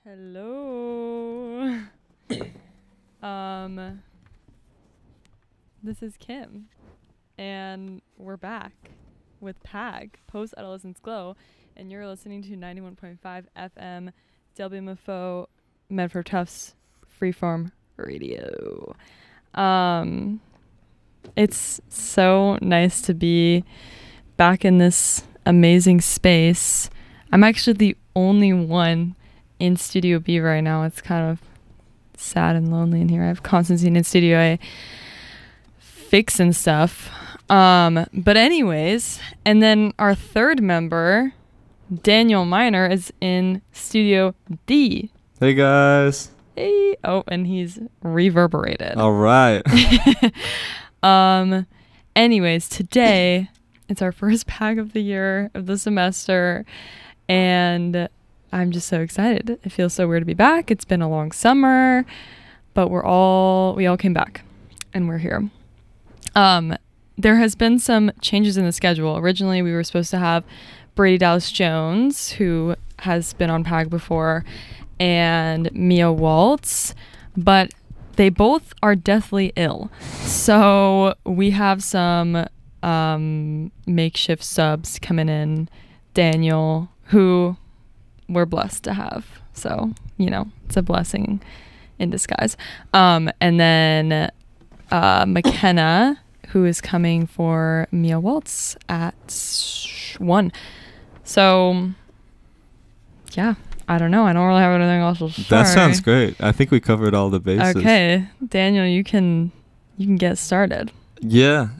Hello. This is Kim, and we're back with PAG, Post Adolescence Glow, and you're listening to 91.5 FM WMFO Medford Tufts Freeform Radio. It's so nice to be back in this amazing space. I'm actually the only one in Studio B right now. It's kind of sad and lonely in here. I have Constantine in Studio A fixing stuff. But anyways, and then our third member, Daniel Miner, is in Studio D. Hey guys. Hey. Oh, and he's reverberated. All right. Anyways, today it's our first PAG of the year, of the semester, and I'm just so excited. It feels so weird to be back. It's been a long summer, but we all came back and we're here. There has been some changes in the schedule. Originally, we were supposed to have Brady Dallas Jones, who has been on PAG before, and Mia Waltz, but they both are deathly ill. So we have some makeshift subs coming in. Daniel, who we're blessed to have. So, it's a blessing in disguise. And then McKenna, who is coming for Mia Waltz at 1. So, yeah, I don't know. I don't really have anything else to say. That sounds great. I think we covered all the bases. Okay, Daniel, you can get started. Yeah.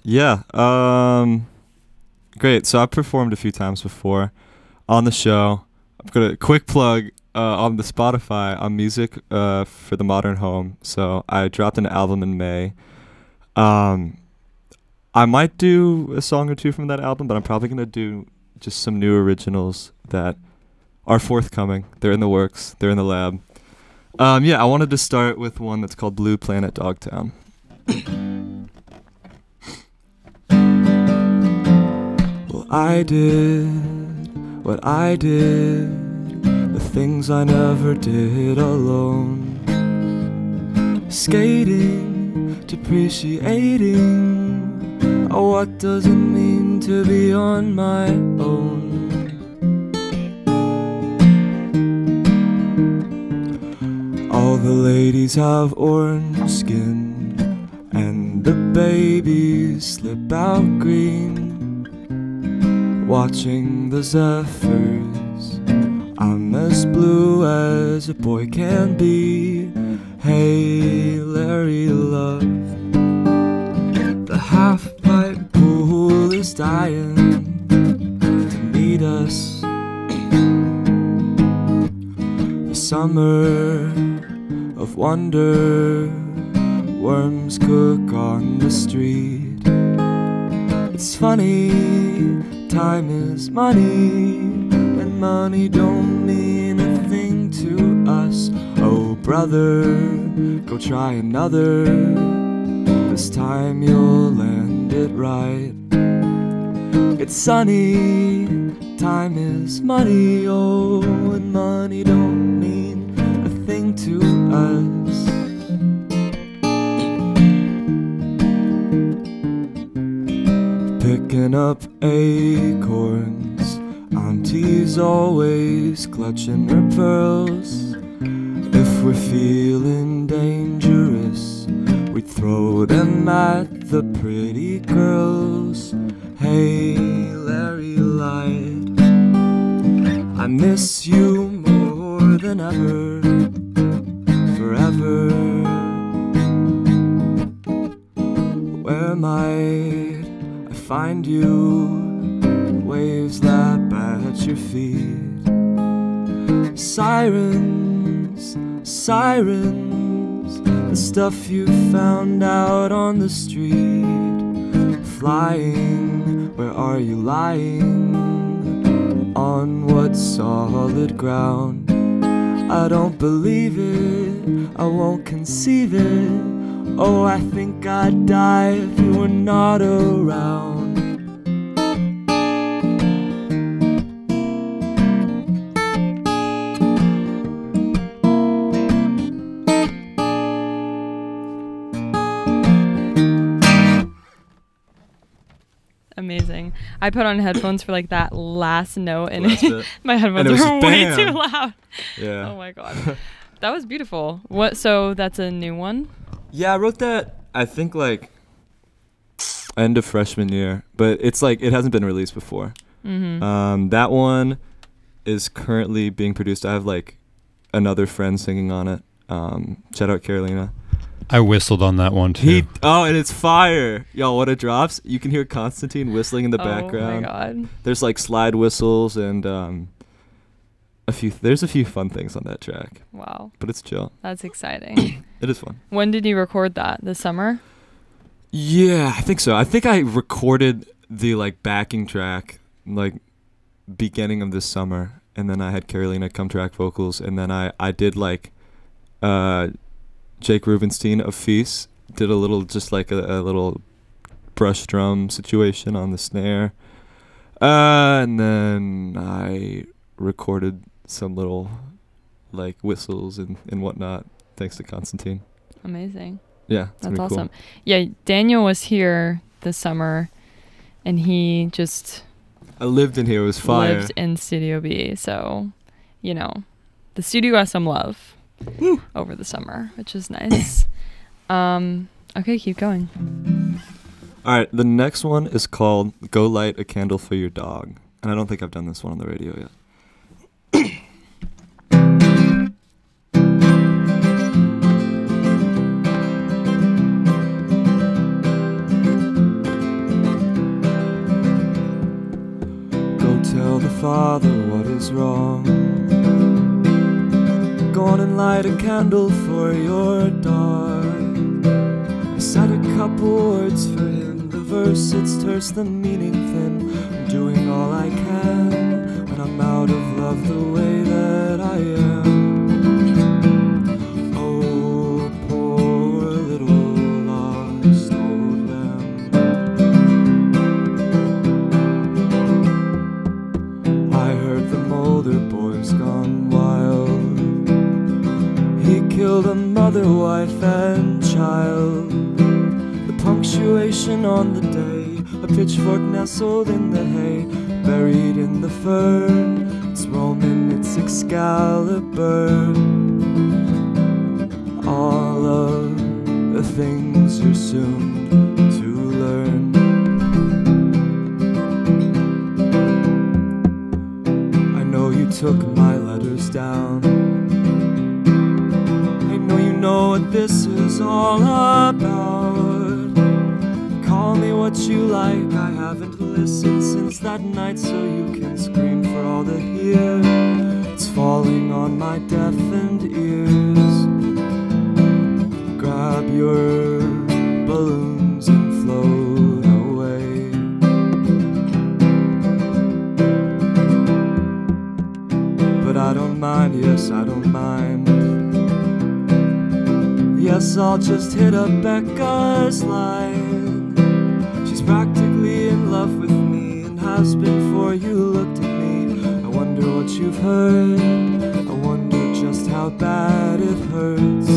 Great. So I've performed a few times before on the show. I've got a quick plug on the Spotify on music for the modern home. So I dropped an album in May. I might do a song or two from that album, but I'm probably going to do just some new originals that are forthcoming. They're in the works. They're in the lab. I wanted to start with one that's called Blue Planet Dogtown. Well, I did what I did, the things I never did alone. Skating, depreciating, oh, what does it mean to be on my own? All the ladies have orange skin, and the babies slip out green. Watching the zephyrs, I'm as blue as a boy can be. Hey, Larry, love, the half-pipe pool is dying to meet us. The summer of wonder, worms cook on the street. It's funny, time is money, and money don't mean a thing to us. Oh brother, go try another, this time you'll land it right. It's sunny, time is money, oh, and money don't mean a thing to us. Picking up acorns, auntie's always clutching her pearls. If we're feeling dangerous, we'd throw them at the pretty girls. Hey, Larry lied, I miss you more than ever, forever. Where might I find you? Waves lap at your feet. Sirens, sirens, the stuff you found out on the street. Flying, where are you lying? On what solid ground? I don't believe it, I won't conceive it. Oh, I think I'd die if you were not around. Amazing. I put on headphones for like that last note, and Last bit. my headphones And it was were way bam. too loud. Yeah. Oh my god, that was beautiful. What? So that's a new one. Yeah, I wrote that, I think, like, end of freshman year. But it's like, it hasn't been released before. Mm-hmm. That one is currently being produced. I have, like, another friend singing on it. Shout out Carolina. I whistled on that one too. And it's fire. Y'all, when it drops, you can hear Constantine whistling in the background. Oh my god. There's, like, slide whistles and there's a few fun things on that track. Wow. But it's chill. That's exciting. It is fun. When did you record that? This summer? Yeah, I think so. I think I recorded the like backing track like beginning of this summer, and then I had Carolina come track vocals, and then I did like Jake Rubenstein of Feast did a little just like a little brush drum situation on the snare, and then I recorded some little like whistles and whatnot thanks to Constantine. Amazing. Yeah, That's pretty awesome. Cool. Yeah, Daniel was here this summer, and he just I lived in here. It was fire. lived in Studio B. So, you know, the studio got some love over the summer, which is nice. Okay, keep going. All right, the next one is called "Go Light a Candle for Your Dog," and I don't think I've done this one on the radio yet. Tell the father what is wrong. Go on and light a candle for your dog. I said a couple words for him. The verse, it's terse, the meaning thin. I'm doing all I can when I'm out of love the way that I am. Oh, poor little lost old lamb. I heard the Mulder boys gone wild. He killed a mother, wife, and child. The punctuation on the day, a pitchfork nestled in the hay, buried in the fern. It's Roman, it's Excalibur. All of the things you're soon to learn. You took my letters down. I know you know what this is all about. Call me what you like. I haven't listened since that night, so you can scream for all to hear. It's falling on my deafened ears. Grab your balloons and float away. But I don't mind, yes, I don't mind. Yes, I'll just hit up Becca's line. She's practically in love with me and has been before you looked at me. I wonder what you've heard. I wonder just how bad it hurts.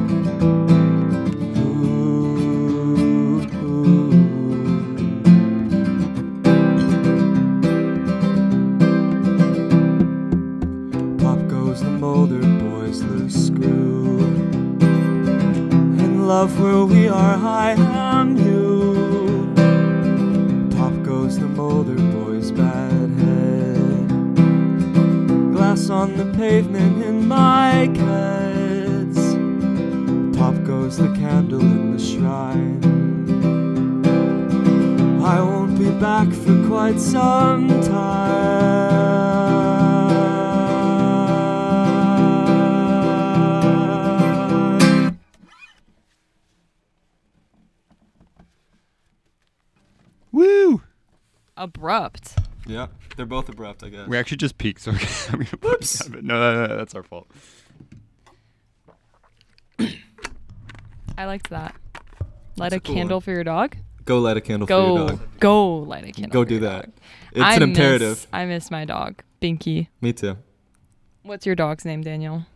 Mulder boys loose screw. In love where we are, I am you. Pop goes the Mulder boys' bad head. Glass on the pavement in my kids. Pop goes the candle in the shrine. I won't be back for quite some time. Woo! Abrupt. Yeah, they're both abrupt, I guess. We actually just peaked, so I'm gonna Whoops. No, that's our fault. I liked that. Light That's a a cool candle one. for your dog. Go light a candle for your dog. Go light a candle. Go for do your that. dog. It's an imperative. I miss my dog, Binky. Me too. What's your dog's name, Daniel?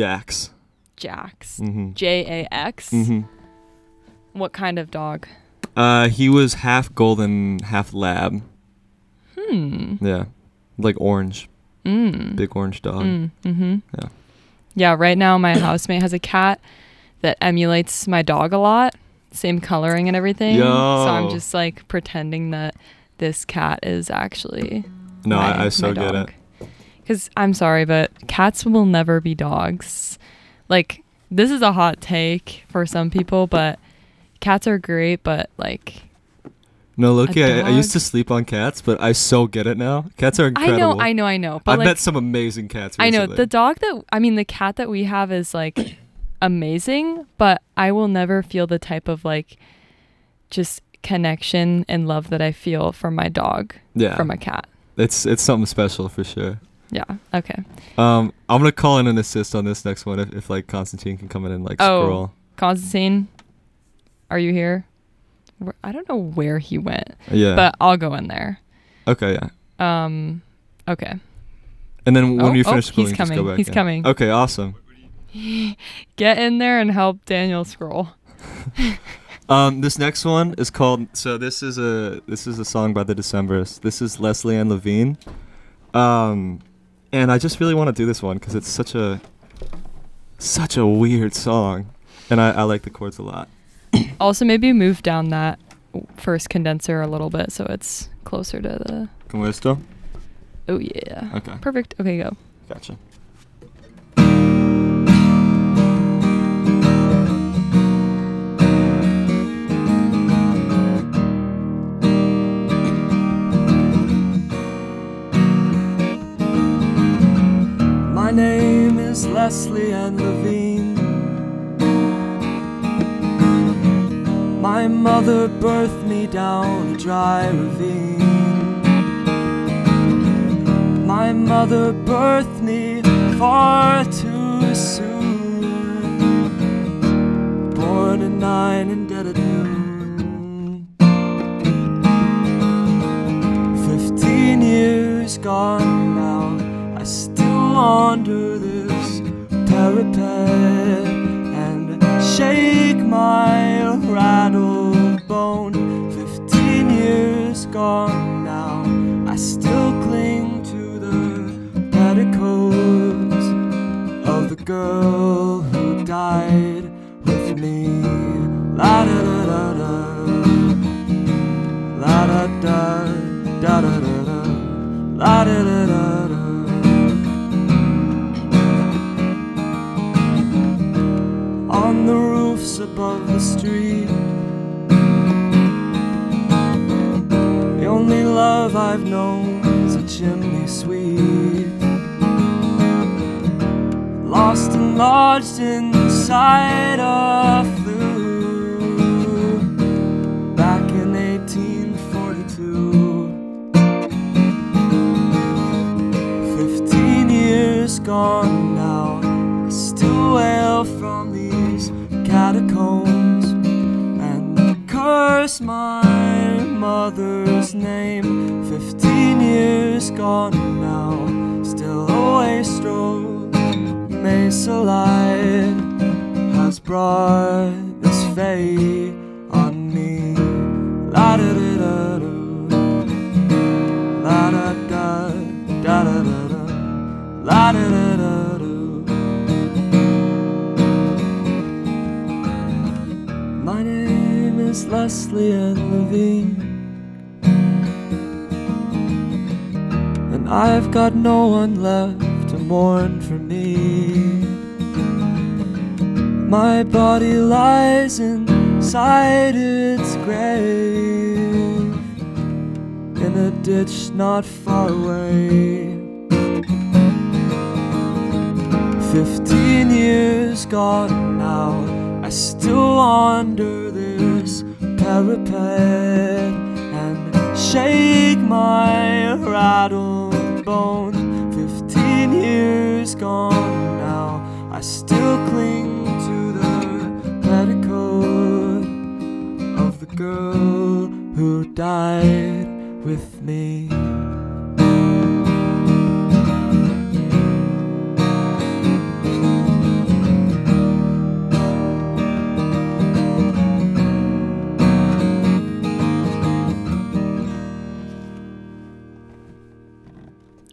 Jax. Jax. Mm-hmm. Jax. Mm-hmm. What kind of dog? He was half golden, half lab. Hmm. Yeah, like orange. Big orange dog. Mm-hmm. Yeah. Yeah, right now my housemate has a cat that emulates my dog a lot. Same coloring and everything. Yo. So I'm just like pretending that this cat is actually No, my, I so my get dog. it. Because I'm sorry, but cats will never be dogs. Like, this is a hot take for some people, but cats are great, but like... No, Loki, A I used dog? to sleep on cats, but I so get it now. Cats are incredible. I know. But I've like, met some amazing cats I recently. know, the cat that we have is like amazing, but I will never feel the type of like just connection and love that I feel from my dog from a cat. It's something special for sure. Yeah. Okay. I'm gonna call in an assist on this next one if like Constantine can come in and like scroll. Constantine, are you here? I don't know where he went. Yeah. But I'll go in there. Okay. Yeah. Okay. And then when you finish he's scrolling, just go coming. back. He's in. coming. Okay. Awesome. Get in there and help Daniel scroll. This next one is called. So this is a song by the Decemberists. This is Leslie Ann Levine. And I just really want to do this one because it's such a weird song, and I like the chords a lot. Also, maybe move down that first condenser a little bit so it's closer to the... Con esto? Oh, yeah. Okay. Perfect. Okay, go. Gotcha. My name is Leslie Ann Levine. My mother birthed me down a dry ravine. My mother birthed me far too soon. Born at 9 and dead at noon. 15 years gone now, I still wander this parapet and shake my rattled bone. 15 years gone now, I still cling to the petticoats of the girl who died with me. La da da da da, la da da da da da da, la da da da da. On the roofs above the street, the only love I've known is a chimney sweep. Lost and lodged inside a flue back in 1842. 15 years gone now, I still wail from these catacombs and curse my mother's name. 15 years gone now, still a wastrel. Mesa Light has brought this fate on me. La da da da da, la da da da da da, la da da da da. My name is Leslie Ann Levine, and I've got no one left to mourn for me. My body lies inside its grave in a ditch not far away. 15 years gone now, I still wander this parapet and shake my rattled bones. 15 years gone now, I still cling to the petticoat of the girl who died with me.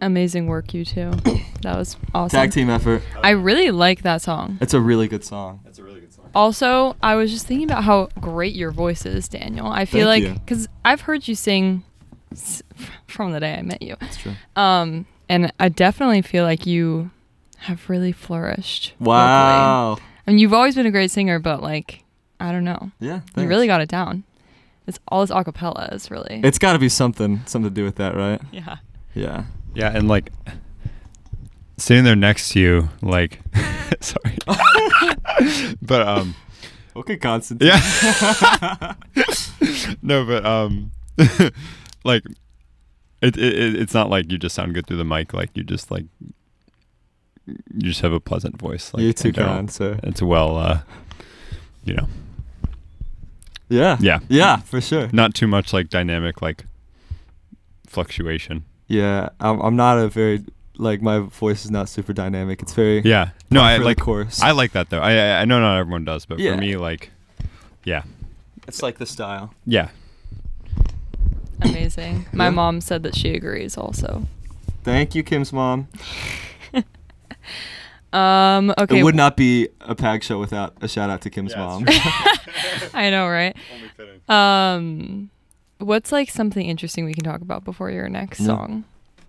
Amazing work, you two. That was awesome. Tag team effort. I really like that song. It's a really good song. That's a really good song. Also, I was just thinking about how great your voice is, Daniel. I feel Thank like, you. because I've heard you sing from the day I met you. That's true. And I definitely feel like you have really flourished. Wow. Vocally. I mean, you've always been a great singer, but like, I don't know. Yeah. You really got it down. It's all this acapella is really. It's got to be something to do with that, right? Yeah. Yeah. Yeah, and like sitting there next to you, like, sorry, but Okay, Constantine. yeah, no, but like it's not like you just sound good through the mic. Like you just have a pleasant voice. Like, You're too in general. kind, sir. It's well, you know, Yeah. yeah, Yeah, for sure. not too much like dynamic like fluctuation. Yeah, I'm not a very like my voice is not super dynamic. It's very Yeah, no, par I for the like course. I like that though. I know not everyone does, but Yeah. for me, like, yeah, It's like the style. yeah. Amazing. My Yeah. mom said that she agrees also. Thank you, Kim's mom. Okay. It would not be a PAG show without a shout out to Kim's Yeah, mom. it's I know, right? Only fitting. What's like something interesting we can talk about before your next Yeah. song?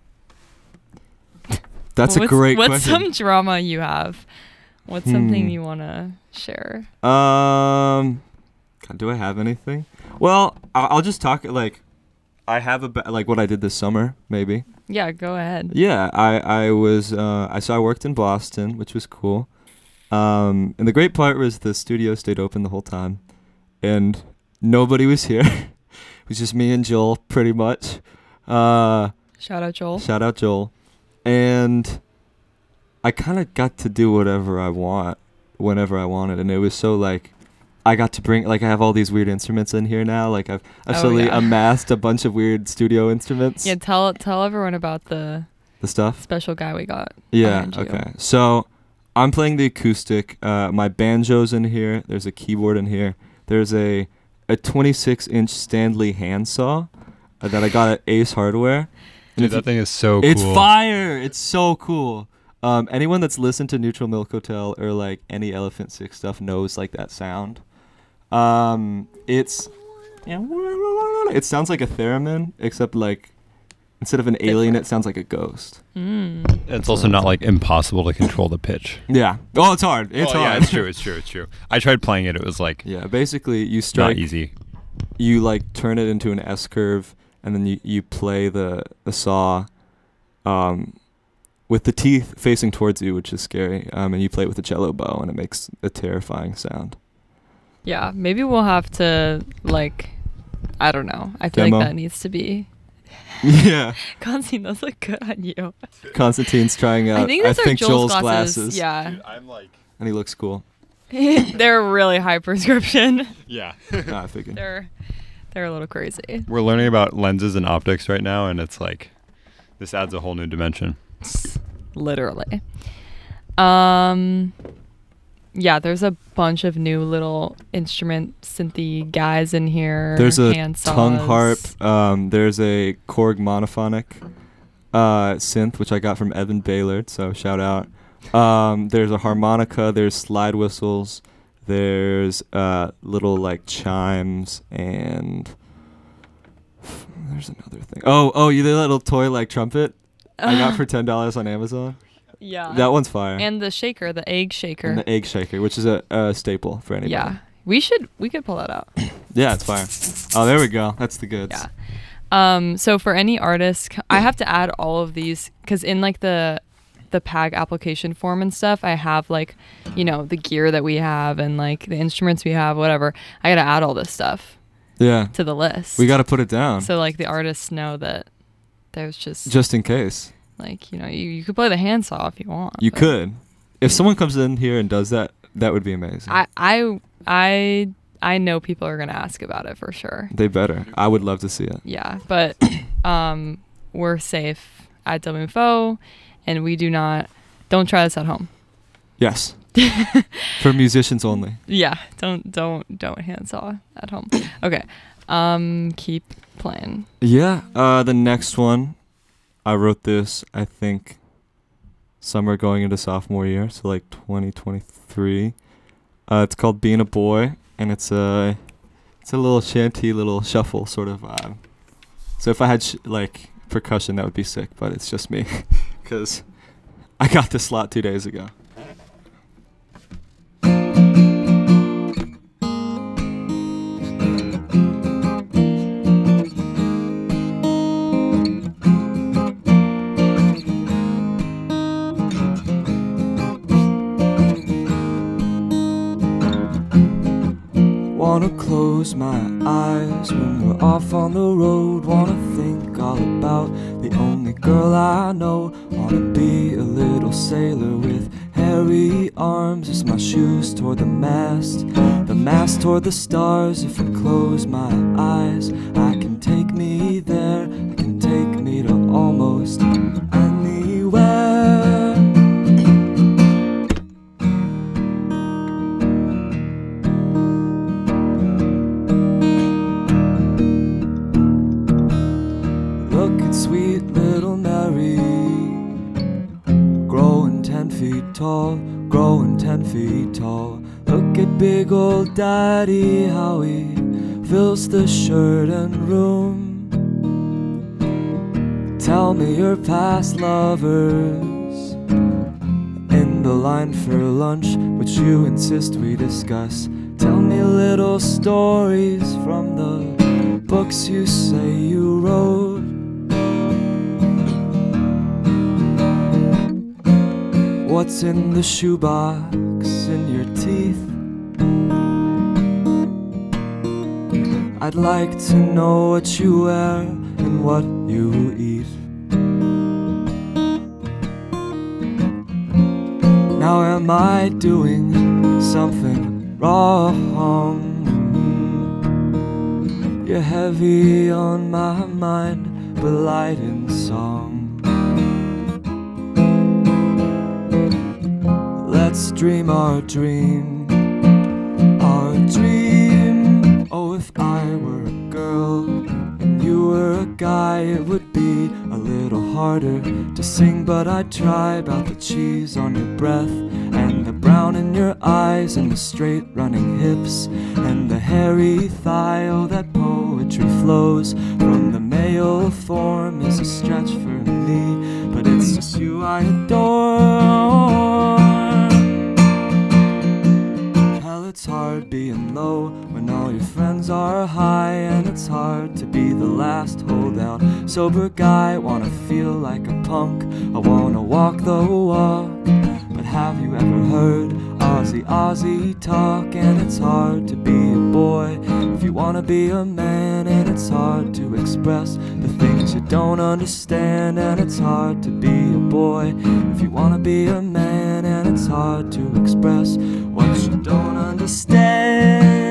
That's a great what's question. some drama you have? What's something Hmm. you want to share? God, do I have anything? Well, I'll just talk like I have like what I did this summer, maybe. Yeah, go ahead. Yeah, I was I worked in Boston, which was cool. And the great part was the studio stayed open the whole time, and nobody was here. It was just me and Joel, pretty much. Shout out Joel. Shout out Joel. And I kind of got to do whatever I want, whenever I wanted, and it was so like. I got to bring like I have all these weird instruments in here now. Like I've Oh, slowly yeah. amassed a bunch of weird studio instruments. Yeah, tell everyone about the The stuff. special guy we got. Yeah. behind you. Okay. So I'm playing the acoustic. My banjo's in here. There's a keyboard in here. There's a 26-inch Stanley handsaw that I got at Ace Hardware. And Dude, if that thing is so it's cool. fire. It's so cool. Anyone that's listened to Neutral Milk Hotel or like any Elephant Six stuff knows like that sound. It sounds like a theremin, except like instead of an alien, it sounds like a ghost. Mm. It's also not like impossible to control the pitch. Yeah. Oh, it's hard. It's hard. Yeah, it's true. It's true. It's true. I tried playing it. It was like Yeah. Basically, you not strike. easy. You like turn it into an S curve, and then you play the saw, with the teeth facing towards you, which is scary. And you play it with a cello bow, and it makes a terrifying sound. Yeah, maybe we'll have to like, I don't know. I feel Demo? like that needs to be. Yeah. Constantine, those look good on you. Constantine's trying out. I think those are Joel's Joel's glasses. Yeah, I'm like. And he looks cool. they're really high prescription. Yeah. Nah, I figured. They're a little crazy. We're learning about lenses and optics right now, and it's like this adds a whole new dimension. Literally. Yeah, there's a bunch of new little instrument synthy guys in here. There's a hand tongue saws. harp. There's a Korg monophonic synth, which I got from Evan Baylord, so shout out. There's a harmonica. There's slide whistles. There's little like chimes, and there's another thing. Oh, you the little toy like trumpet I got for $10 on Amazon. Yeah. That one's fire. And the shaker, the egg shaker. And the egg shaker, which is a staple for anybody. Yeah. We could pull that out. Yeah, it's fire. Oh, there we go. That's the goods. Yeah. So for any artist, I have to add all of these because in like the PAG application form and stuff, I have like, the gear that we have and like the instruments we have, whatever. I got to add all this stuff Yeah. to the list. We got to put it down. So like the artists know that there's Just in case. like, you could play the handsaw if you want. You but could. If someone comes in here and does that, that would be amazing. I know people are going to ask about it for sure. They better. I would love to see it. Yeah, but we're safe at WFO, and we don't try this at home. Yes. For musicians only. Yeah, don't handsaw at home. Okay, keep playing. Yeah. The next one, I wrote this, I think, summer going into sophomore year, so like 2023. It's called Being a Boy, and it's a little shanty, little shuffle sort of vibe. So if I had like percussion, that would be sick, but it's just me, because I got this slot 2 days ago. Wanna close my eyes when we're off on the road. Wanna think all about the only girl I know. Wanna be a little sailor with hairy arms as my shoes toward the mast toward the stars. If I close my eyes, I can take me there. I can take me to almost anywhere. Sweet little Mary, growing 10 feet tall, growing 10 feet tall. Look at big old daddy, how he fills the shirt and room. Tell me your past lovers in the line for lunch, which you insist we discuss. Tell me little stories from the books you say you wrote. What's in the shoebox in your teeth? I'd like to know what you wear and what you eat. Now am I doing something wrong? You're heavy on my mind, but light in song. Let's dream our dream, our dream. Oh, if I were a girl and you were a guy, it would be a little harder to sing, but I'd try. About the cheese on your breath and the brown in your eyes and the straight running hips and the hairy thigh. Oh, that poetry flows from the male form is a stretch for me, but it's just you I adore. It's hard being low when all your friends are high, and it's hard to be the last holdout. Sober guy, wanna feel like a punk, I wanna walk the walk. But have you ever heard Aussie talk? And it's hard to be a boy if you wanna be a man, and it's hard to express the things you don't understand. And it's hard to be a boy if you wanna be a man, and it's hard to express what you don't understand.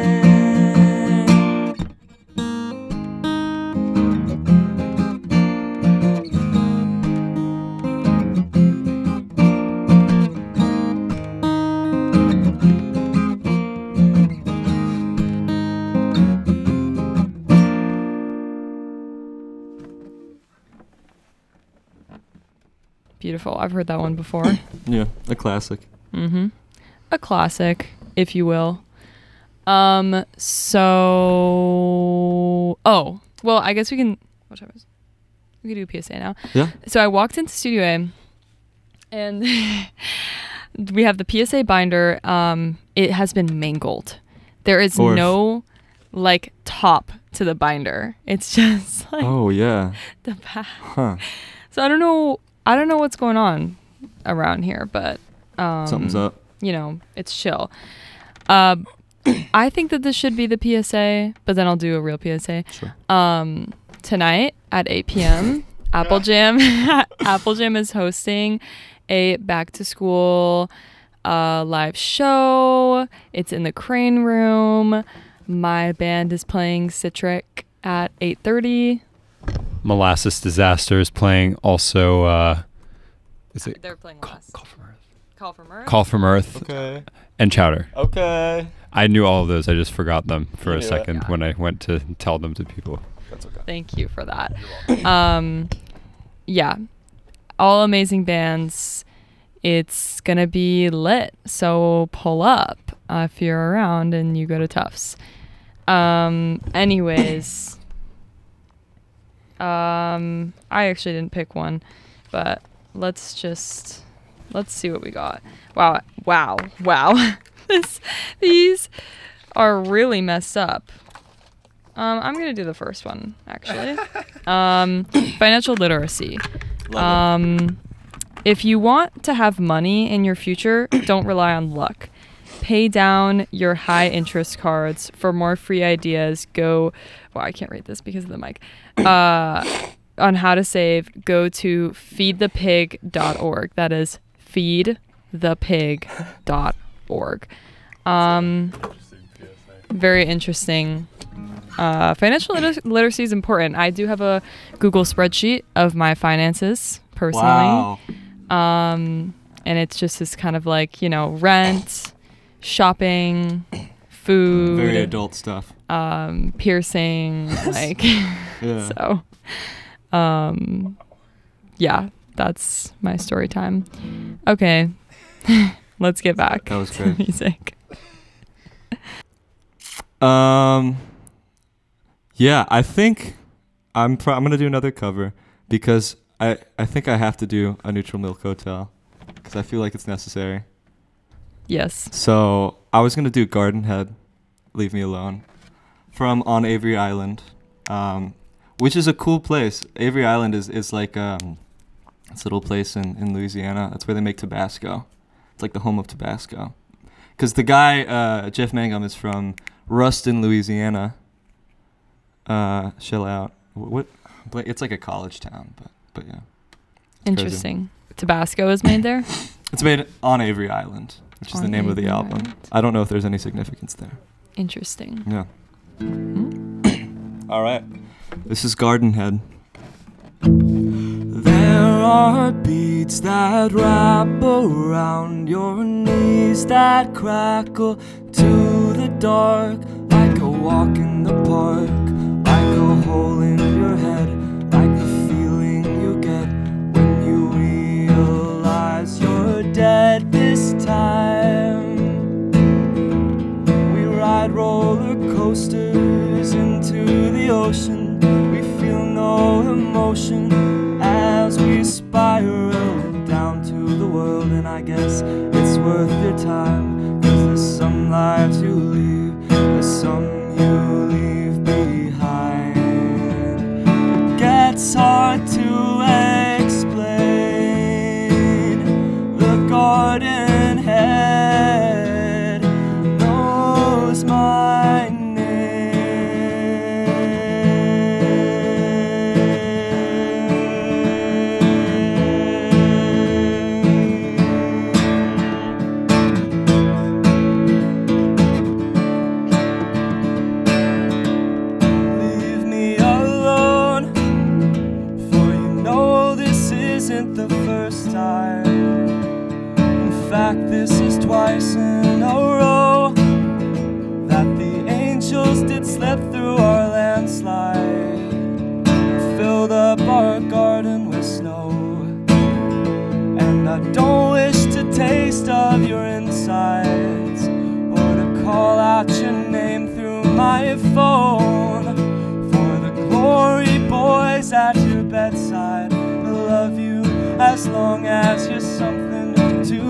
Beautiful. I've heard that one before. Yeah, a classic. Mm-hmm. A classic, if you will. Well, I guess we can, what time is it? We can do a PSA now. Yeah. So I walked into Studio A, and we have the PSA binder. It has been mangled. There is no, like, top to the binder. It's just, like, oh, yeah, the back. Huh. So I don't know what's going on around here, but Something's up. You know, it's chill. I think that this should be the PSA, but then I'll do a real PSA. Sure. Tonight at 8 p.m., Apple Jam is hosting a back to school live show. It's in the Crane Room. My band is playing Citric at 8:30. Molasses Disaster is playing also. They're playing Molasses. Call from Earth. Call from Earth. Call from Earth. Okay. And Chowder. Okay. I knew all of those. I just forgot them for a Yeah. second when I went to tell them to people. That's okay. Thank you for that. yeah, all amazing bands. It's gonna be lit, so pull up if you're around and you go to Tufts. Anyways, I actually didn't pick one, but let's see what we got. Wow. These are really messed up. I'm gonna do the first one actually. Financial literacy. If you want to have money in your future, don't rely on luck. Pay down your high interest cards. For more free ideas, I can't read this because of the mic. On how to save, go to feedthepig.org. That is feedthepig.org. Very interesting. Financial literacy is important. I do have a Google spreadsheet of my finances personally. Wow. And it's just this kind of like, rent, shopping, food. Very adult stuff. Piercing, like, Yeah. So, yeah, that's my story time. Okay, let's get back That was to great. music. Yeah, I think I'm gonna do another cover because I think I have to do a Neutral Milk Hotel because I feel like it's necessary. Yes. So I was gonna do Garden Head, Leave Me Alone, from On Avery Island, which is a cool place. Avery Island is like this little place in Louisiana. That's where they make Tabasco. It's like the home of Tabasco. Because the guy, Jeff Mangum, is from Ruston, Louisiana. Chill out. What? It's like a college town, but yeah. Interesting. Tabasco is made there? It's made on Avery Island, which is the On name of the Avery album. Island. I don't know if there's any significance there. Interesting. Yeah. Mm-hmm. All right. This is Garden Head. There are beats that wrap around your knees that crackle to the dark like a walk in the park, like a hole in your head, like the feeling you get when you realize you're dead this time. We ride roller coasters into the ocean. We feel no emotion as we spiral down to the world, and I guess it's worth your time, 'cause there's some lives you leave, there's some you leave behind. It gets hard to explain. The Garden Head knows my name. Leave me alone, for you know this isn't the first time. In fact, this is twice in a row that the angels did slip through our landslide, filled up our garden with snow. And I don't wish to taste of your insides or to call out your name through my phone. For the glory boys at your bedside love you as long as you're something to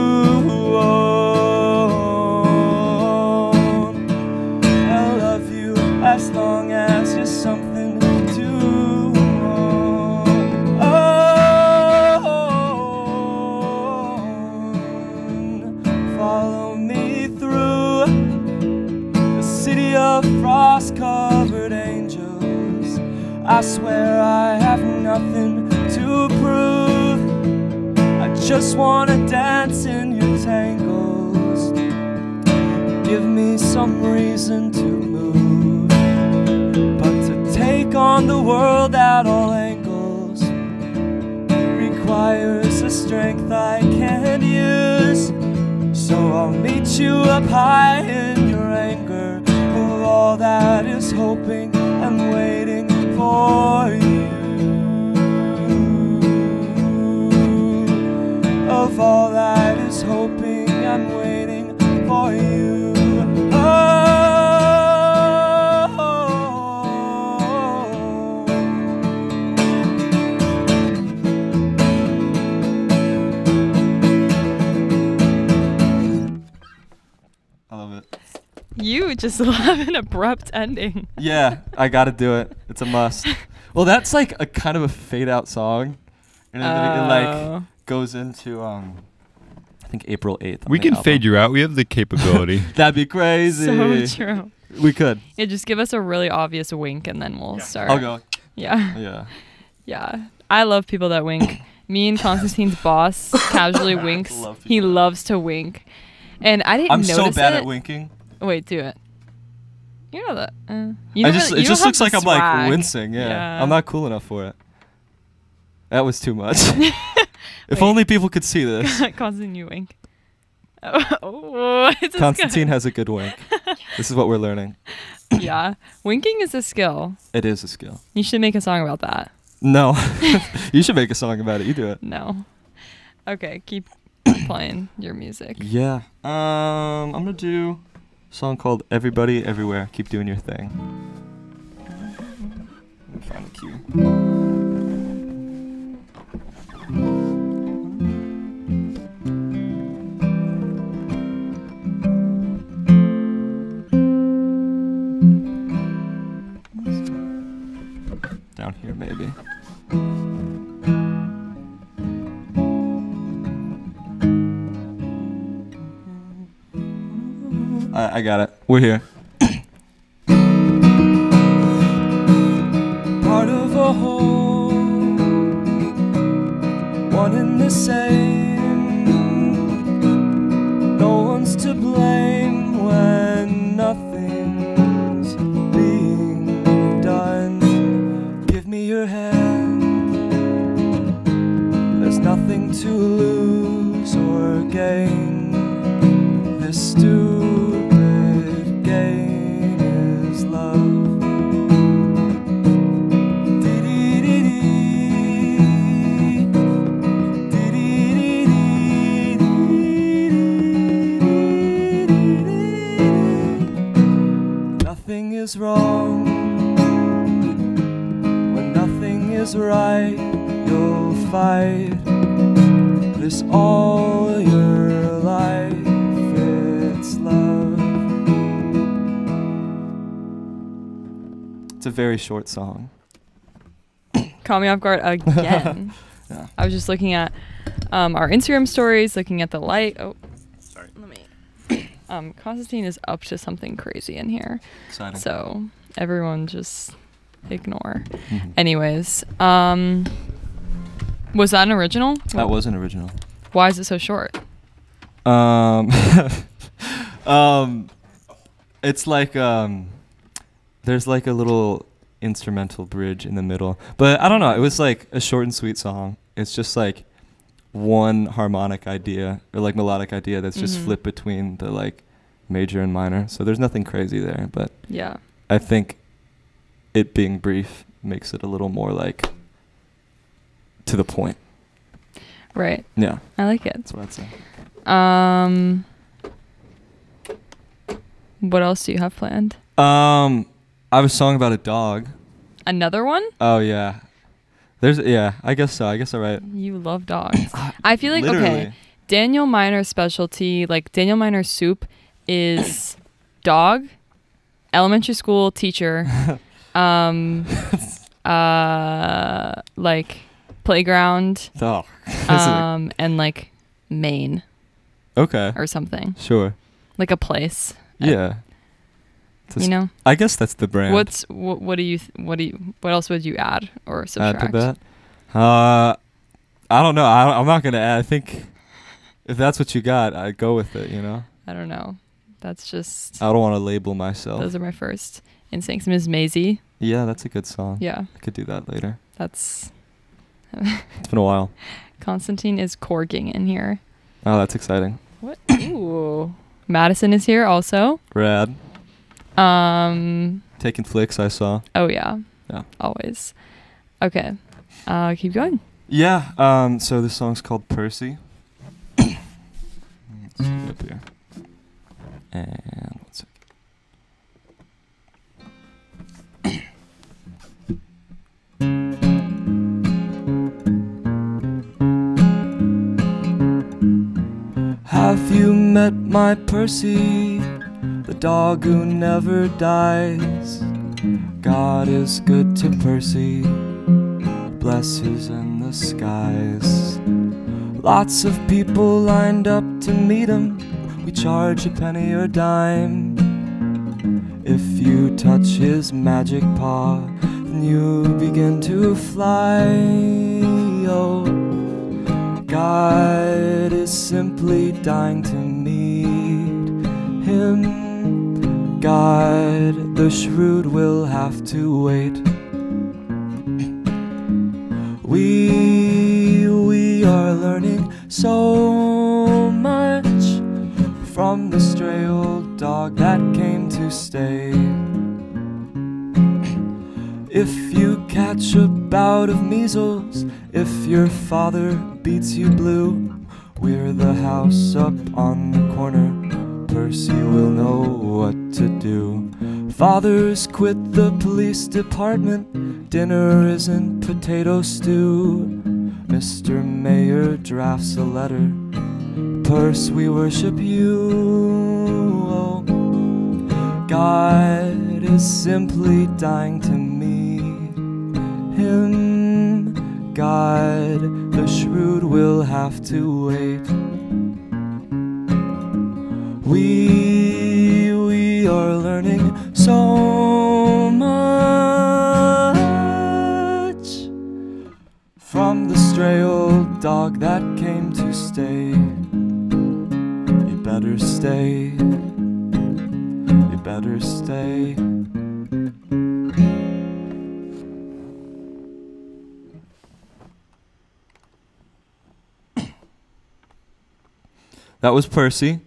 own. I love you as long as you're something to own. Follow me through the city of frost-covered angels. I swear I have nothing to prove. I just wanna dance in your tangles. Give me some reason to move, but to take on the world at all angles requires a strength I can't use. So I'll meet you up high in your anger, of all that is hoping and waiting for you. of all that is hoping I'm waiting for you. I love it. You just love an abrupt ending. Yeah, I gotta do it. It's a must. Well, that's like a kind of a fade out song, and then it like goes into I think April 8th. We can fade you out. We have the capability. That'd be crazy. So true. We could. Yeah, just give us a really obvious wink and then we'll start. I'll go. Yeah. Yeah. Yeah. I love people that wink. Me and Constantine's boss casually winks. He loves to wink. And I didn't notice it. I'm so bad at winking. Wait, do it. You know that. It just looks like I'm like wincing. Yeah. I'm not cool enough for it. That was too much. If only people could see this. Constantine, you wink. Oh, Constantine has a good wink. This is what we're learning. Yeah. Winking is a skill. It is a skill. You should make a song about that. No. You should make a song about it. You do it. No. Okay, keep playing your music. Yeah. I'm going to do a song called Everybody Everywhere. Keep doing your thing. Let me find the cue. Down here, maybe. I got it. We're here. Part of a whole, one and the same. No one's to blame when nothing's being done. Give me your hand. There's nothing to lose or gain. This stupid game is love. Nothing is wrong when nothing is right. You'll fight this all your life. It's love. It's a very short song. Caught me off guard again. Yeah. I was just looking at our Instagram stories, looking at the light. Oh, sorry. Let me. Constantine is up to something crazy in here. Exciting. So everyone just ignore. Mhm. Anyways, was that an original? That was an original. Why is it so short? It's like there's like a little instrumental bridge in the middle, but I don't know. It was like a short and sweet song. It's just like one harmonic idea or like melodic idea that's just flipped between the like major and minor. So there's nothing crazy there, but Yeah. I think it being brief makes it a little more like to the point. Right. Yeah, I like it. that's what I'd say. What else do you have planned? I have a song about a dog. Another one? Oh yeah. I guess so. I guess all right. You love dogs. I feel like Literally. okay. Daniel Miner's specialty, like Daniel Miner's soup, is dog, elementary school teacher, like playground, Dog. and like Maine Okay. or something, Sure. like a place. Yeah. You know. I guess that's the brand. What else would you add or subtract? Add to that? I don't know. I'm not gonna add. I think if that's what you got, I'd go with it. You know. I don't know. That's just. I don't want to label myself. Those are my first instincts. Ms. Maisie. Yeah, that's a good song. Yeah. I could do that later. That's. It's been a while. Constantine is corging in here. Oh, that's exciting. What? Ooh. Madison is here also. Rad. Taking flicks, I saw. Oh yeah. Yeah. Always. Okay. Keep going. Yeah. So this song's called Percy. Let's put it up here. And 1 second. Have you met my Percy, the dog who never dies? God is good to Percy, blessings in the skies. Lots of people lined up to meet him. We charge a penny or dime. If you touch his magic paw, then you begin to fly. Oh, God is simply dying to meet him. God, the shrewd will have to wait. We are learning so much from the stray old dog that came to stay. If you catch a bout of measles, if your father beats you blue, we're the house up on the corner. Percy will know what to do. Fathers quit the police department. Dinner isn't potato stew. Mr. Mayor drafts a letter. Percy, we worship you. Oh, God is simply dying to meet him. God, the shrewd will have to wait. We are learning so much from the stray old dog that came to stay. You better stay. You better stay. That was Percy.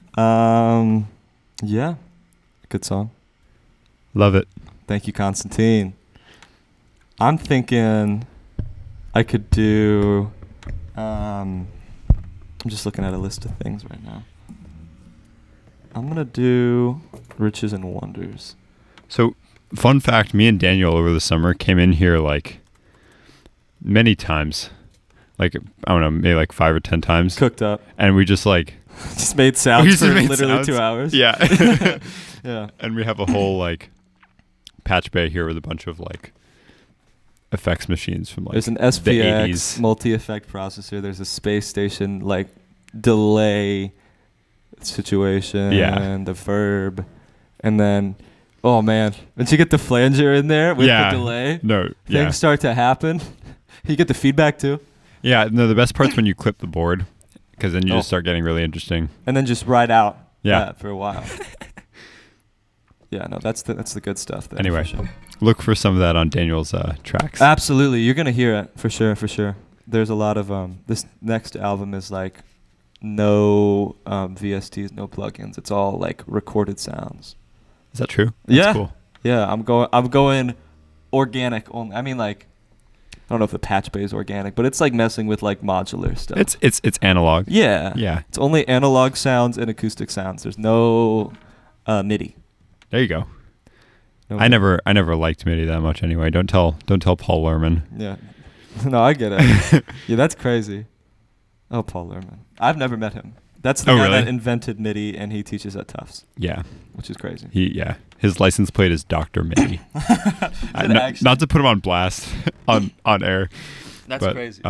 Yeah, good song. Love it. Thank you, Constantine. I'm thinking I could do. I'm just looking at a list of things right now. I'm gonna do Riches and Wonders. So, fun fact: me and Daniel over the summer came in here like many times, like I don't know, maybe like 5 or 10 times, Cooked up. and we just like Just made sounds We just for made literally sounds. 2 hours. yeah, Yeah. and we have a whole like patch bay here with a bunch of like effects machines from like There's an the SPX 80s. multi-effect processor. There's a space station like delay situation. Yeah. And the verb. And then, oh man, once you get the flanger in there with Yeah. the delay, No, yeah, things start to happen. You get the feedback too. yeah. No, the best part's when you clip the board, because then you Oh. just start getting really interesting. And then just ride out Yeah. that for a while. Yeah, no, that's the good stuff there. Anyway. for sure. Look for some of that on Daniel's tracks. Absolutely, you're gonna hear it for sure, for sure. There's a lot of this next album is like no VSTs, no plugins. It's all like recorded sounds. Is that true? That's Yeah. cool. Yeah, I'm going organic only. I mean, like, I don't know if the patch bay is organic, but it's like messing with like modular stuff. It's analog. yeah, Yeah. It's only analog sounds and acoustic sounds. There's no MIDI. There you go. No I MIDI. never liked MIDI that much anyway. Don't tell Paul Lerman. Yeah. No, I get it. Yeah, that's crazy. Oh, Paul Lerman. I've never met him. That's the Oh, guy really? that invented MIDI, and he teaches at Tufts, Yeah. which is crazy. His license plate is Dr. MIDI. Actually? Not to put him on blast on air. That's but, crazy.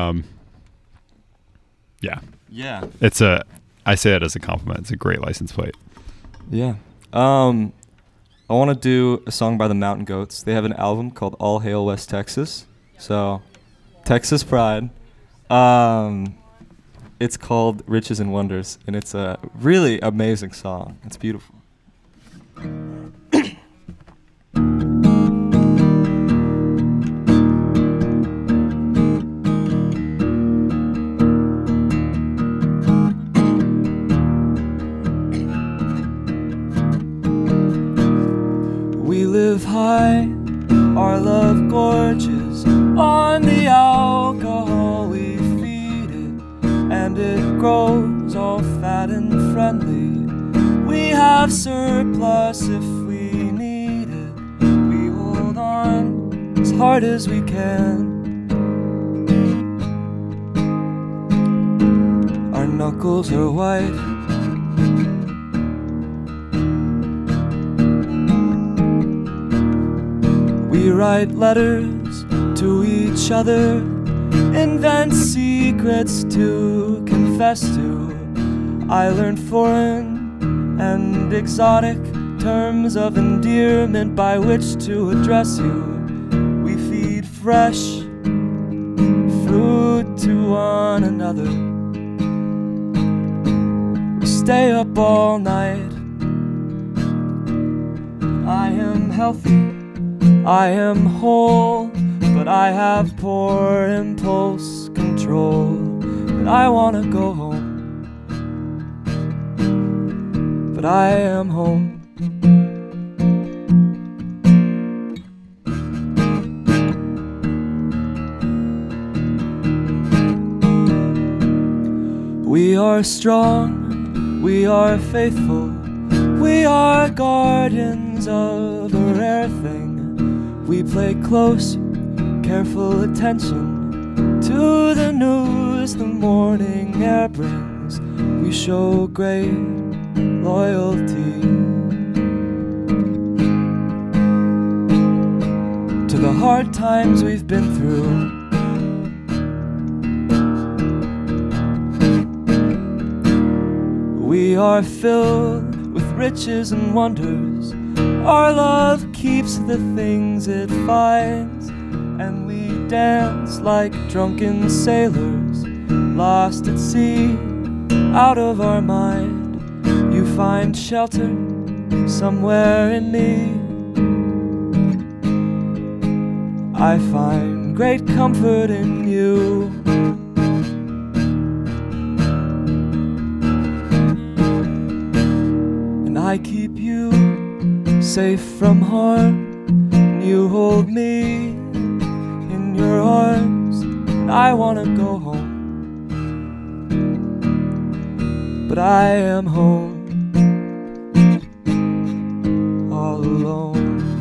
Yeah. Yeah. I say that as a compliment. It's a great license plate. Yeah. I want to do a song by the Mountain Goats. They have an album called All Hail West Texas. So, Texas Pride. It's called Riches and Wonders, and it's a really amazing song. It's beautiful. We live high, our love gorges on the alcohol we feed it, and it grows all fast. glad and friendly. We have surplus if we need it. We hold on as hard as we can. Our knuckles are white. We write letters to each other, invent secrets to confess to. I learned foreign and exotic terms of endearment by which to address you. We feed fresh fruit to one another. We stay up all night. I am healthy, I am whole, but I have poor impulse control. And I wanna go home, but I am home. We are strong, we are faithful, we are guardians of a rare thing. We pay close, careful attention to the news the morning air brings. We show great loyalty to the hard times we've been through. We are filled with riches and wonders. Our love keeps the things it finds, and we dance like drunken sailors, lost at sea, out of our mind. You find shelter somewhere in me. I find great comfort in you. And I keep you safe from harm. You hold me in your arms, and I wanna go home, but I am home all alone.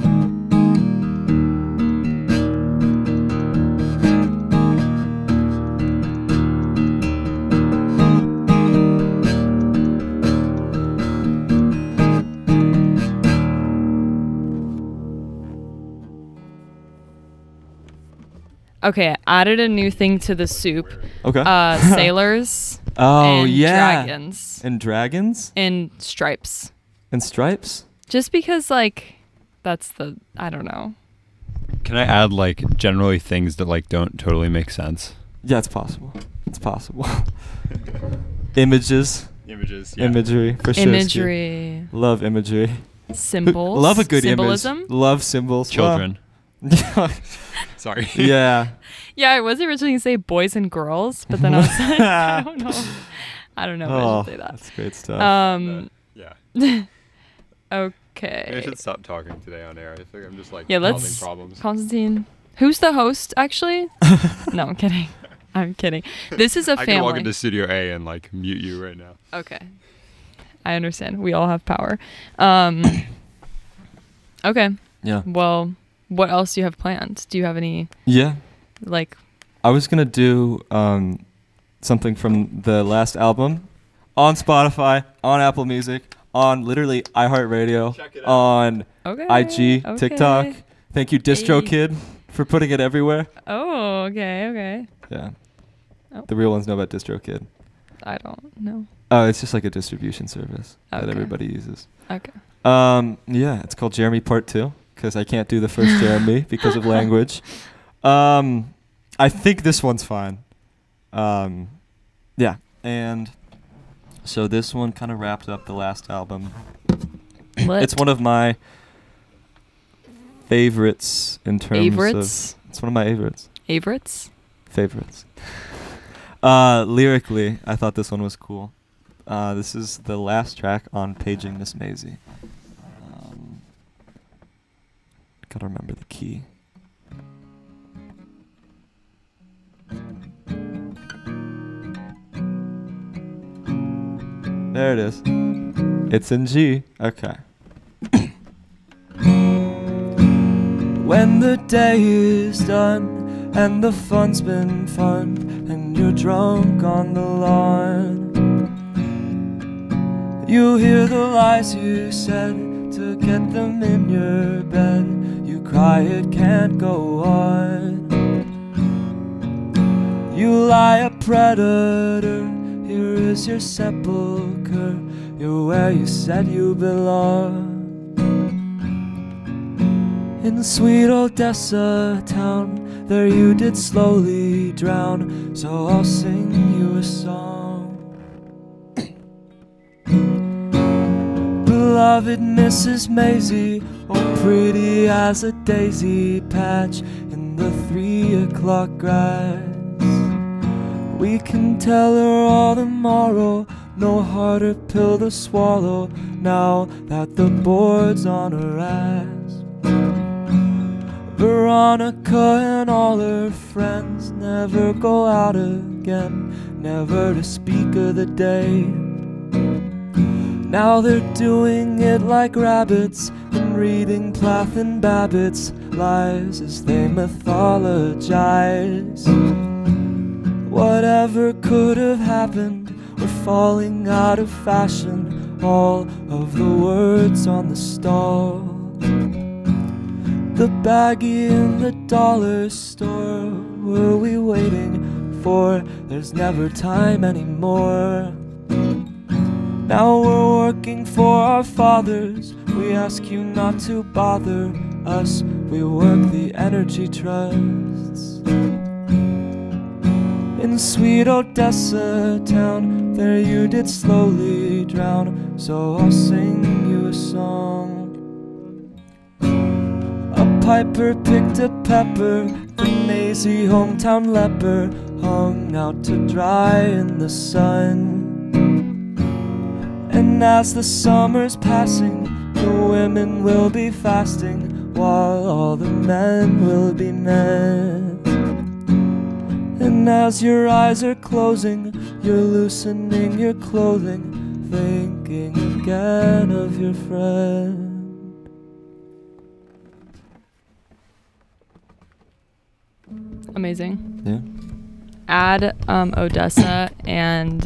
Okay, I added a new thing to the soup. Okay. Sailors. Oh, and yeah. Dragons. And dragons? And stripes. And stripes? Just because, like, that's the, I don't know. Can I add, like, generally things that, like, don't totally make sense? Yeah, it's possible. It's possible. Images. Images, yeah. Imagery, for sure. Imagery. Love imagery. Symbols. Love a good Symbolism. image. Love symbols. Children. Well, Sorry. yeah. Yeah, I was originally going to say boys and girls, but then I was like, I don't know. I don't know if I should say that. That's great stuff. Yeah. Okay. Maybe I should stop talking today on air. I think I'm just, like, Yeah, causing let's. problems. Constantine. Who's the host, actually? No, I'm kidding. I'm kidding. This is a I family. can walk into Studio A and, like, mute you right now. Okay. I understand. We all have power. Okay. Yeah. Well, what else do you have planned? Do you have any, Yeah. like... I was going to do something from the last album on Spotify, on Apple Music, on literally iHeartRadio, Check it out. on Okay. IG, okay. TikTok. Thank you, DistroKid, Hey. for putting it everywhere. Oh, okay. Yeah. Oh. The real ones know about DistroKid. I don't know. Oh, it's just like a distribution service that Okay. everybody uses. Okay. Yeah, it's called Jeremy Part 2 because I can't do the first Jeremy because of language. I think this one's fine. Yeah, and so this one kind of wrapped up the last album. It's one of my favorites in terms Favorites? of... It's one of my favorites. Favorites? Lyrically, I thought this one was cool. This is the last track on Paging Miss Maisie. Gotta remember the key. There it is. It's in G. Okay. When the day is done and the fun's been fun and you're drunk on the lawn, you hear the lies you said to get them in your bed. You cry, it can't go on. You lie, a predator. Here is your sepulcher. You're where you said you belong. In sweet Odessa town, there you did slowly drown. So I'll sing you a song. Beloved Mrs. Maisie, oh pretty as a daisy patch in the 3 o'clock grass. We can tell her all tomorrow, no harder pill to swallow now that the board's on her ass. Veronica and all her friends never go out again, never to speak of the day. Now they're doing it like rabbits and reading Plath and Babbitt's lies as they mythologize. Whatever could have happened, we're falling out of fashion, all of the words on the stall. The baggie in the dollar store, were we waiting for? There's never time anymore. Now we're working for our fathers, we ask you not to bother us, we work the energy trusts. In sweet Odessa town, there you did slowly drown, so I'll sing you a song. A piper picked a pepper, the Maisie hometown leper hung out to dry in the sun. And as the summer's passing, the women will be fasting, while all the men will be men. And as your eyes are closing, you're loosening your clothing, thinking again of your friend. Amazing. Yeah. Add Odessa and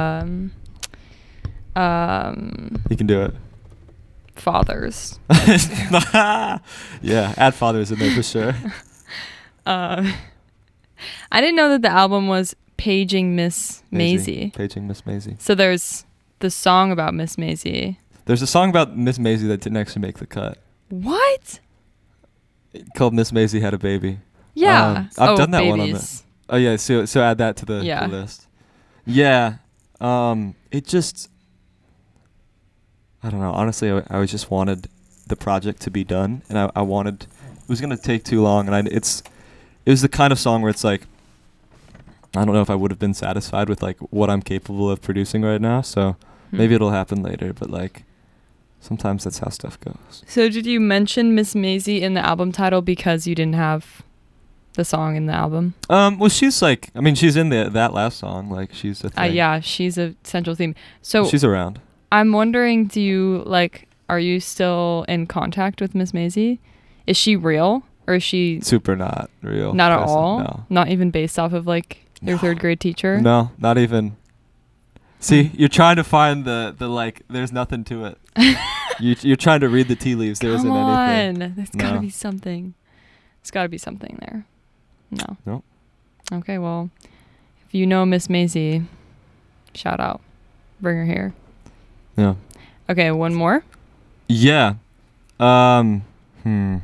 You can do it. Fathers. Yeah, add fathers in there for sure. I didn't know that the album was Paging Miss Maisie. Paging Miss Maisie. So there's the song about Miss Maisie. There's a song about Miss Maisie that didn't actually make the cut, What? called Miss Maisie Had a Baby. Yeah. I've done that babies. one on the. Oh yeah, so add that to the list. Yeah. It just, I don't know. Honestly, I just wanted the project to be done, and I wanted, it was gonna take too long, and it was the kind of song where it's like, I don't know if I would have been satisfied with like what I'm capable of producing right now. So maybe it'll happen later, but like sometimes that's how stuff goes. So did you mention Miss Maisie in the album title because you didn't have the song in the album? Well, she's like, I mean, she's in that last song. Like, she's a thing. Yeah, she's a central theme. So she's around. I'm wondering, are you still in contact with Miss Maisie? Is she real, or is she super not real? Not at all. No. Not even based off of like your third grade teacher. No, not even. See, you're trying to find the like. There's nothing to it. You're trying to read the tea leaves. There isn't anything. There's gotta be something. There's gotta be something there. No. Nope. Okay, well, if you know Miss Maisie, shout out. Bring her here. Yeah. Okay, one more. Yeah. I'm in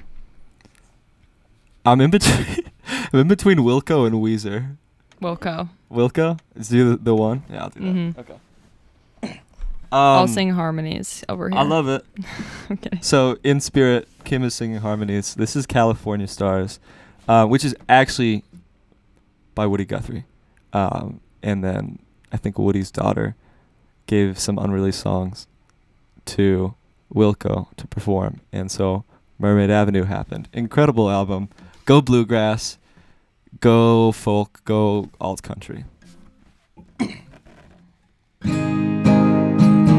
between. I'm in between Wilco and Weezer. Wilco? Is you the one? Yeah, I'll do that. Okay. I'll sing harmonies over here. I love it. Okay. So, in spirit, Kim is singing harmonies. This is California Stars, which is actually by Woody Guthrie. And then I think Woody's daughter gave some unreleased songs to Wilco to perform. And so Mermaid Avenue happened. Incredible album. Go bluegrass, go folk, go alt country.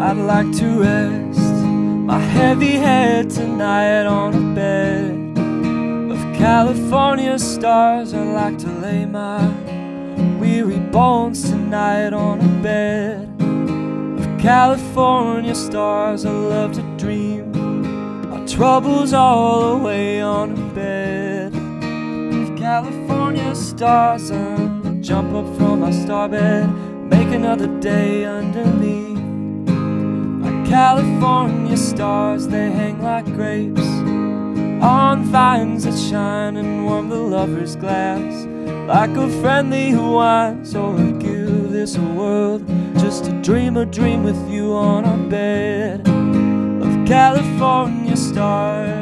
I'd like to rest my heavy head tonight on a bed of California stars. I'd like to lay my weary bones tonight on a bed of California stars. I love to dream our troubles all away on a bed of California stars. And jump up from my starbed, make another day underneath my California stars. They hang like grapes on vines that shine and warm the lover's glass, like a friendly wine. So I give this a world just to dream a dream with you on a bed of California stars.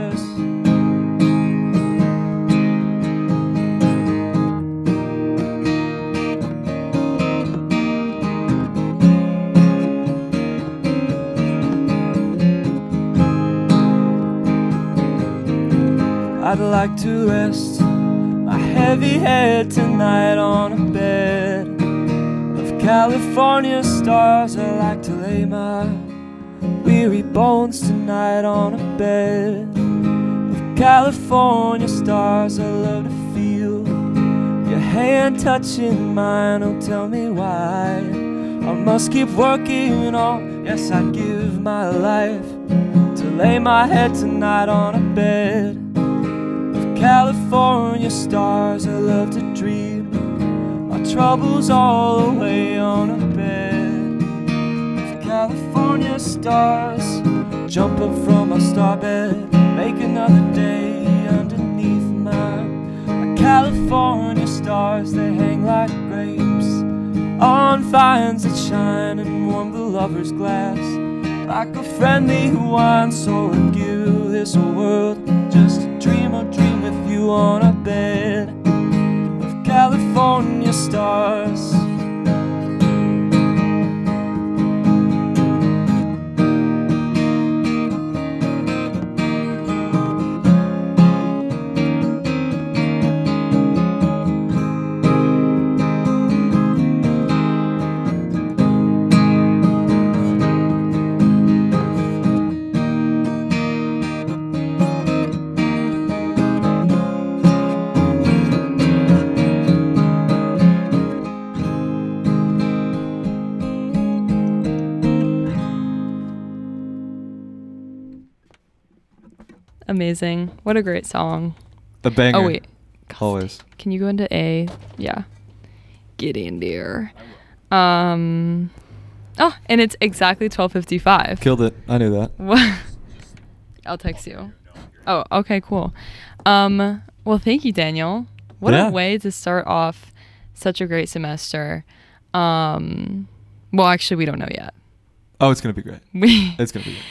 I'd like to rest my heavy head tonight on a bed of California stars. I like to lay my weary bones tonight on a bed of California stars. I love to feel your hand touching mine. Oh, tell me why I must keep working on. Yes, I'd give my life to lay my head tonight on a bed California stars. I love to dream my troubles all away on a bed of California stars. Jump up from my starbed, make another day underneath my California stars. They hang like grapes on vines that shine and warm the lover's glass, like a friendly wine. So I'd give this a world just to dream a dream with you on a bed of California stars. Amazing. What a great song. A banger. Oh, wait. Always. Can you go into A? Yeah. Get in there. Oh, and it's exactly 12:55. Killed it. I knew that. What? I'll text you. Oh, okay, cool. Well, thank you, Daniel. What Yeah. a way to start off such a great semester. Well, actually, we don't know yet. Oh, it's going to be great. It's going to be great.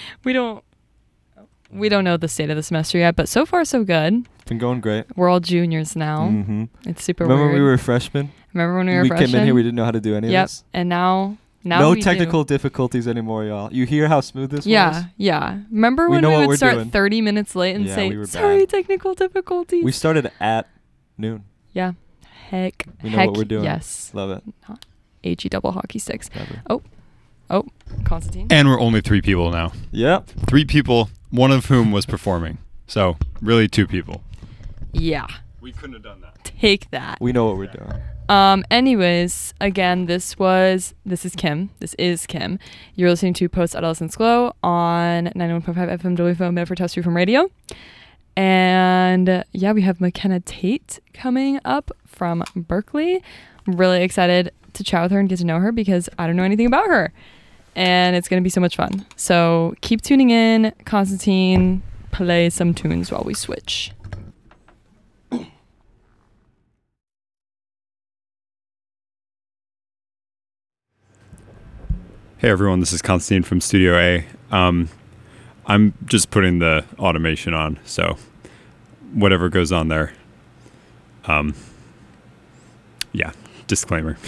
We don't know the state of the semester yet, but so far so good. It's been going great. We're all juniors now. Mm-hmm. It's super Remember weird. when we were freshmen? Remember when we were We freshmen? came in here, we didn't know how to do any of this. And now no we technical do. difficulties anymore, y'all. You hear how smooth this was? Yeah. Remember We when know we what would we're start doing. 30 minutes late and Yeah, say, we were sorry, bad. technical difficulties? We started at noon. Yeah. Heck. We know what we're doing. Yes. Love it. HE double hockey sticks. Never. Oh, Constantine. And we're only 3 people now. Yep. 3 people, one of whom was performing. So, really 2 people. Yeah. We couldn't have done that. Take that. We know what we're doing. Anyways, again, this is Kim. This is Kim. You're listening to Post Adolescence Glow on 91.5 FM WFO Medford Test from Radio. And yeah, we have McKenna Tate coming up from Berkeley. I'm really excited to chat with her and get to know her because I don't know anything about her. And it's going to be so much fun. So keep tuning in. Constantine, play some tunes while we switch. Hey everyone, this is Constantine from Studio A. I'm just putting the automation on, so whatever goes on there. Yeah, disclaimer.